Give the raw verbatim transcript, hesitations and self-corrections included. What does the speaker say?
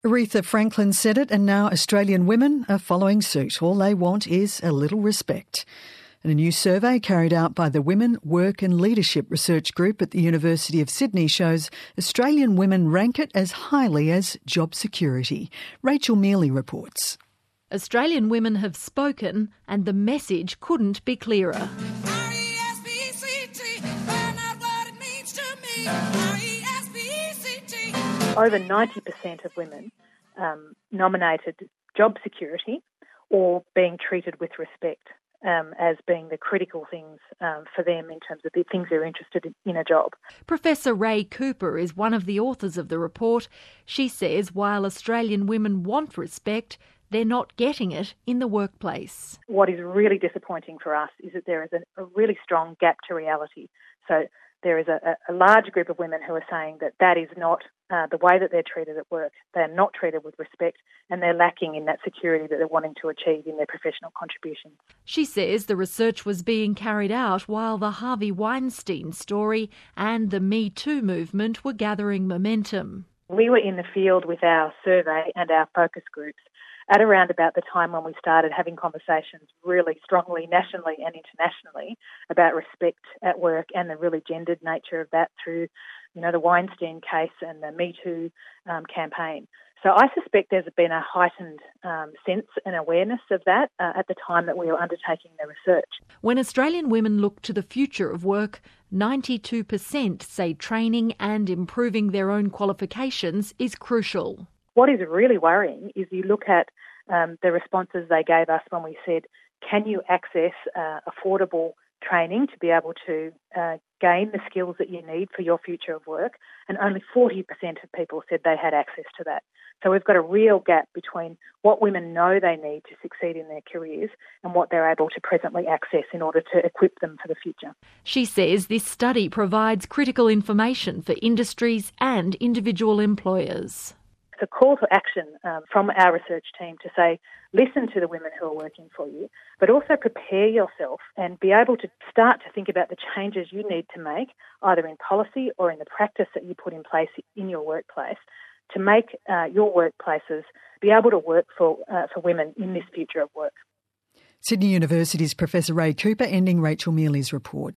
Aretha Franklin said it, and now Australian women are following suit. All they want is a little respect. And a new survey carried out by the Women, Work and Leadership Research Group at the University of Sydney shows Australian women rank it as highly as job security. Rachel Mealy reports. Australian women have spoken, and the message couldn't be clearer. Over ninety percent of women um, nominated job security or being treated with respect um, as being the critical things um, for them in terms of the things they're interested in, in a job. Professor Ray Cooper is one of the authors of the report. She says while Australian women want respect, they're not getting it in the workplace. What is really disappointing for us is that there is a, a really strong gap to reality. So there is a, a large group of women who are saying that that is not uh, the way that they're treated at work. They're not treated with respect, and they're lacking in that security that they're wanting to achieve in their professional contributions. She says the research was being carried out while the Harvey Weinstein story and the Me Too movement were gathering momentum. We were in the field with our survey and our focus groups at around about the time when we started having conversations really strongly nationally and internationally about respect at work and the really gendered nature of that through, you know, the Weinstein case and the Me Too um, campaign. So I suspect there's been a heightened um, sense and awareness of that uh, at the time that we were undertaking the research. When Australian women look to the future of work, ninety-two percent say training and improving their own qualifications is crucial. What is really worrying is you look at um, the responses they gave us when we said, can you access uh, affordable training to be able to uh, gain the skills that you need for your future of work? And only forty percent of people said they had access to that. So we've got a real gap between what women know they need to succeed in their careers and what they're able to presently access in order to equip them for the future. She says this study provides critical information for industries and individual employers. A call to action um, from our research team to say, listen to the women who are working for you, but also prepare yourself and be able to start to think about the changes you need to make, either in policy or in the practice that you put in place in your workplace, to make uh, your workplaces be able to work for, uh, for women in this future of work. Sydney University's Professor Ray Cooper ending Rachel Mealy's report.